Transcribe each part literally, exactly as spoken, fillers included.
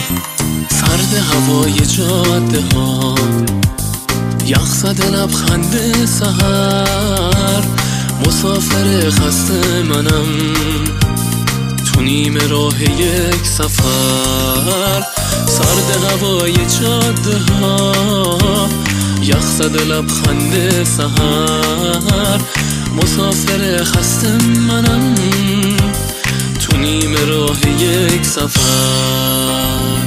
سرد هوای جاده ها، یخ زده لبخند سحر، مسافر خسته منم تو نیم راه یک سفر. سرد هوای جاده ها، یخ زده لبخند سحر، مسافر خسته منم تو نیم راه یک سفر.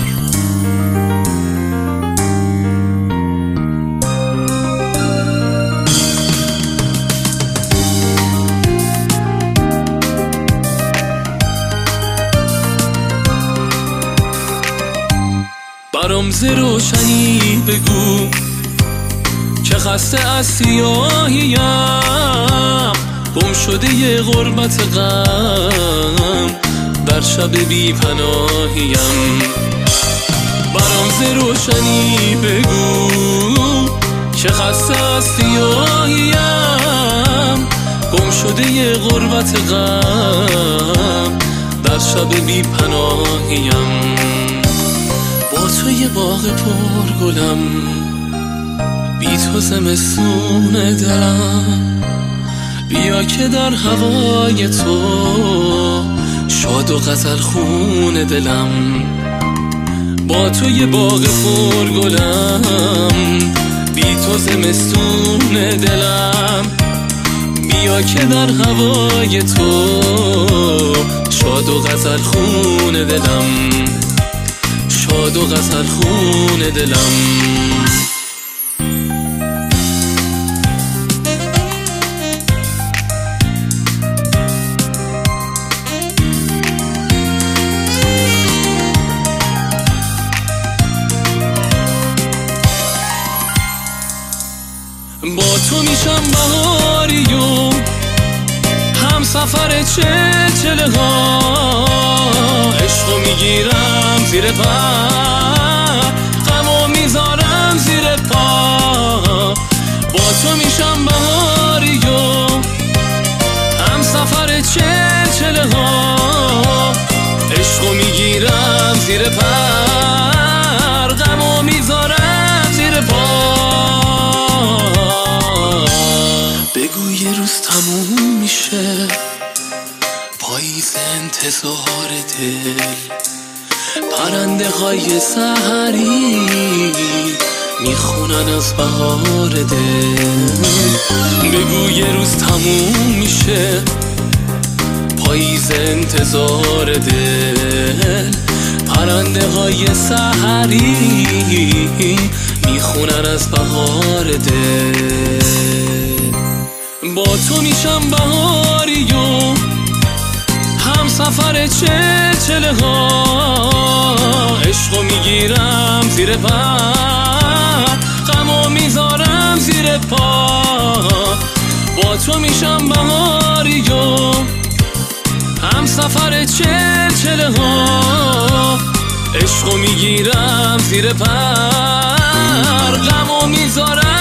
برام ز روشنی بگو که خسته از سیاهیم، گم شده ی غربت غم در شب بی پناهیم. برام ز روشنی بگو که خسته از سیاهیم، گم شده ی غربت غم در شب بی پناهیم. با تو یه باغ پر گلم، بی تو زمستون دلم، بیا که در هوای تو شاد و غزل خون دلم. با تو یه باغ پر گلم، بی تو زمستون دلم، بیا که در هوای تو شاد و غزل خون دلم، شاد و غزل خون دلم. با تو میشم بهاری و هم سفر چلچله ها، عشقو میگیرم زیر پر، غمو میذارم زیر پا. با تو میشم بهاری و هم سفر چلچله ها، عشقو میگیرم زیر پر، غمو میذارم زیر پا. بگو یه روز تموم میشه پاییز انتظار دل، پرنده های سحری میخونن از بهار دل. بگو یه روز تموم میشه پاییز انتظار دل، پرنده های سحری میخونن از بهار دل. با تو میشم بهاری و هم سفر چلچله ها، عشقو میگیرم زیر پر، غمو میذارم زیر پا. با تو میشم بهاری و هم سفر چلچله ها، عشقو میگیرم زیر پر، غمو میذارم